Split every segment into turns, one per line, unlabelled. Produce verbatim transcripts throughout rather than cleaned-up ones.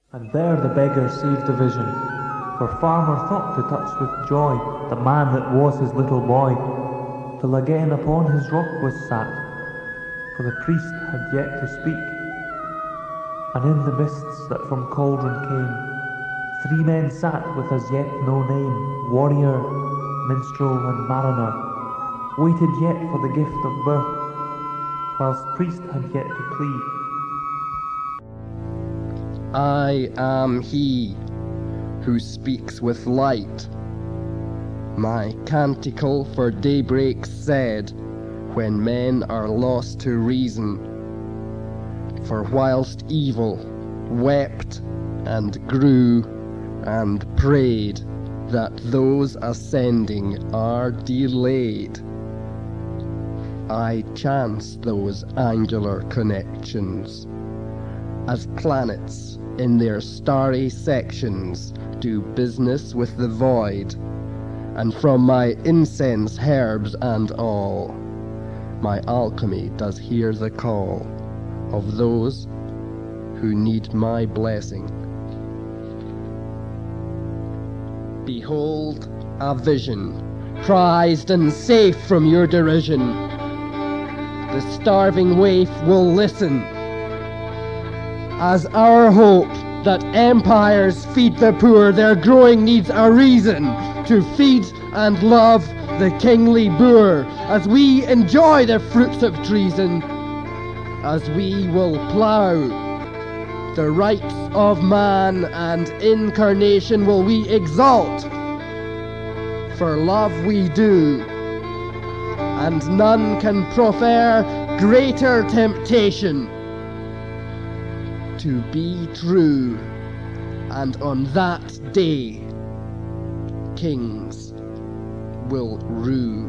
And there the beggar saved the vision, for farmer thought to touch with joy the man that was his little boy, till again upon his rock was sat, for the priest had yet to speak. And in the mists that from cauldron came, three men sat with as yet no name, warrior, minstrel, and mariner, waited yet for the gift of birth, whilst priest had yet to plead.
I am he who speaks with light. My canticle for daybreak said, when men are lost to reason. For whilst evil wept and grew and prayed that those ascending are delayed, I chance those angular connections, as planets in their starry sections do business with the void, and from my incense herbs and all, my alchemy does hear the call of those who need my blessing. Behold a vision, prized and safe from your derision. The starving waif will listen, as our hope that empires feed the poor, their growing needs a reason to feed and love the kingly boor, as we enjoy the fruits of treason, as we will plough the rights of man and incarnation will we exalt. For love we do, and none can proffer greater temptation to be true, and on that day kings will rue.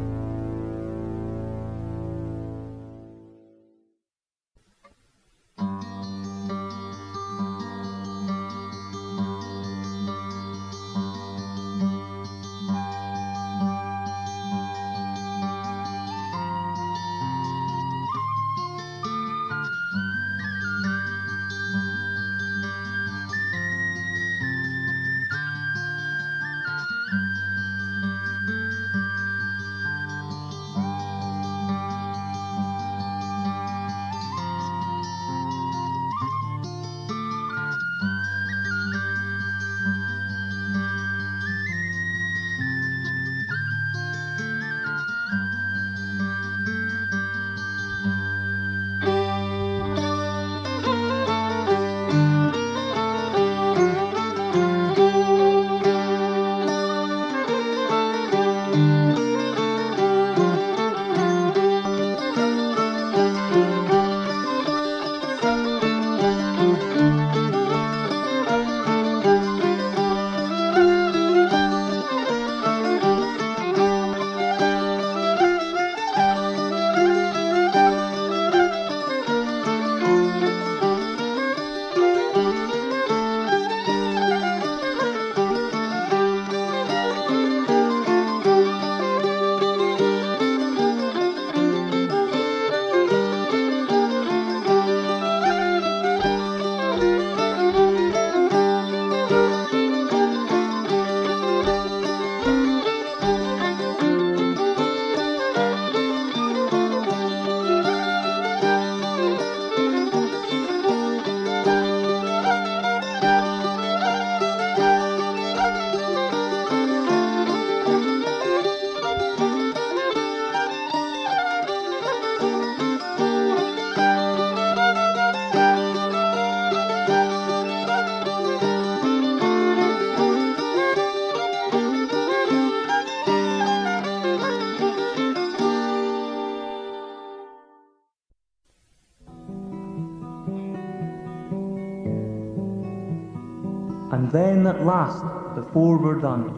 And then at last the four were done.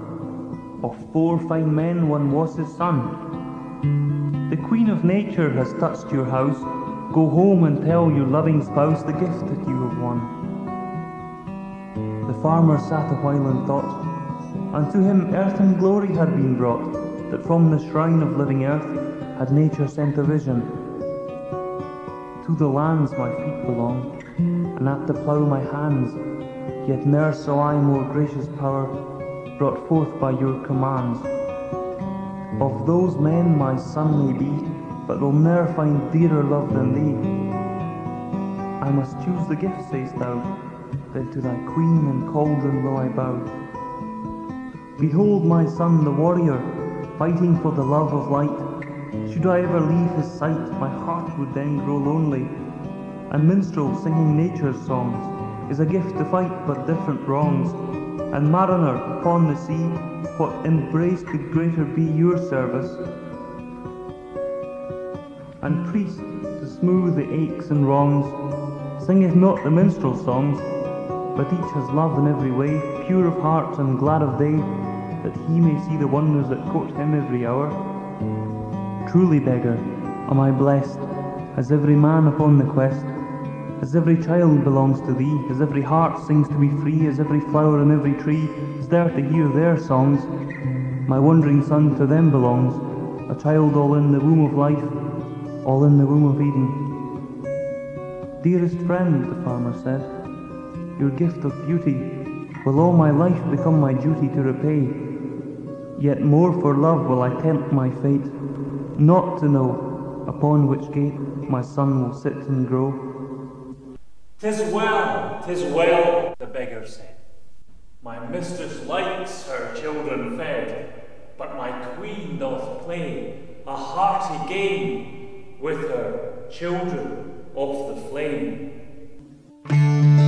Of four fine men one was his son. The Queen of Nature has touched your house. Go home and tell your loving spouse the gift that you have won. The farmer sat a while and thought. Unto him earth and glory had been brought, that from the shrine of living earth had nature sent a vision. To the lands my feet belong, and at the plough my hands, yet ne'er saw I more gracious power brought forth by your commands. Of those men my son may be, but will ne'er find dearer love than thee. I must choose the gift, say'st thou, then to thy queen and cauldron will I bow. Behold my son, the warrior, fighting for the love of light. Should I ever leave his sight, my heart would then grow lonely. And minstrel singing nature's songs is a gift to fight but different wrongs. And mariner upon the sea, what embrace could greater be your service? And priest, to smooth the aches and wrongs, singeth not the minstrel songs, but each has love in every way, pure of heart and glad of day, that he may see the wonders that court him every hour. Truly, beggar, am I blessed, as every man upon the quest, as every child belongs to thee, as every heart sings to be free, as every flower and every tree is there to hear their songs. My wandering son to them belongs, a child all in the womb of life, all in the womb of Eden. Dearest friend, the farmer said, your gift of beauty will all my life become my duty to repay. Yet more for love will I tempt my fate, not to know upon which gate my son will sit and grow.
"'Tis well, 'tis well," the beggar said. "My mistress likes her children fed, but my queen doth play a hearty game with her children of the flame."